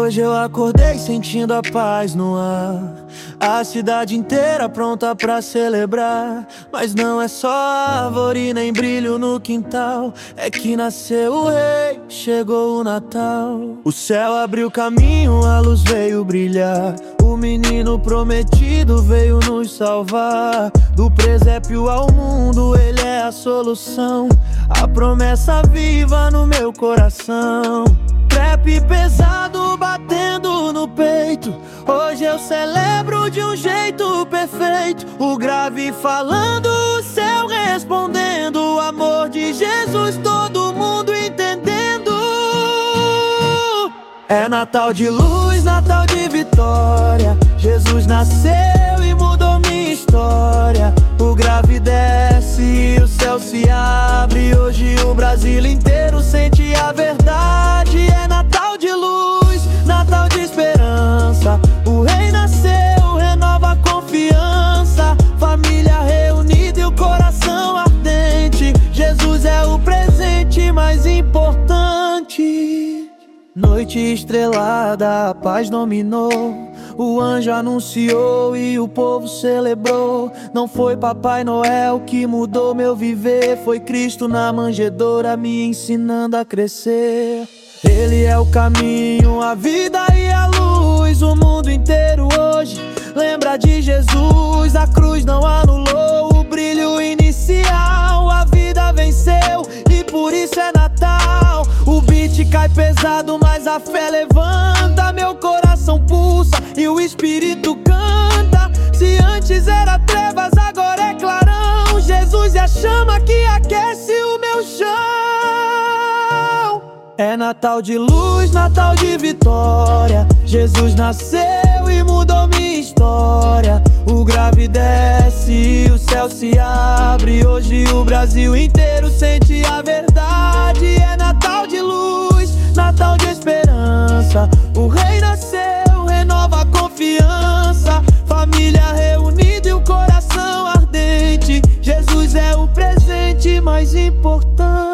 Hoje eu acordei sentindo a paz no ar, a cidade inteira pronta pra celebrar. Mas não é só árvore nem brilho no quintal, é que nasceu o rei, chegou o Natal. O céu abriu caminho, a luz veio brilhar, o menino prometido veio nos salvar. Do presépio ao mundo, ele é a solução, a promessa viva no meu coração. Trap pesado batendo no peito, hoje eu celebro de um jeito perfeito. O grave falando, o céu respondendo, o amor de Jesus todo mundo entendendo. É Natal de luz, Natal de vitória, Jesus nasceu e mudou minha história. O grave desce e o céu se abre, hoje o Brasil inteiro sente a verdade. É Natal de luz, Natal de esperança, o rei nasceu, renova a confiança. Família reunida e o coração ardente, Jesus é o presente mais importante. Noite estrelada, a paz dominou, o anjo anunciou e o povo celebrou. Não foi Papai Noel que mudou meu viver, foi Cristo na manjedoura me ensinando a crescer. Ele é o caminho, a vida e a luz, o mundo inteiro hoje lembra de Jesus. A cruz não anulou o brilho inicial, a vida venceu e por isso é Natal. O beat cai pesado, mas a fé levanta, meu coração pulsa e o espírito canta. Se antes era trevas, agora é clarão, Jesus é a chama que aquece o meu chão. É Natal de luz, Natal de vitória, Jesus nasceu e mudou minha história. O grave desce e o céu se abre, hoje o Brasil inteiro sente a verdade. É Natal de luz, Natal de esperança, o rei nasceu, renova a confiança. Família reunida e o coração ardente, Jesus é o presente mais importante.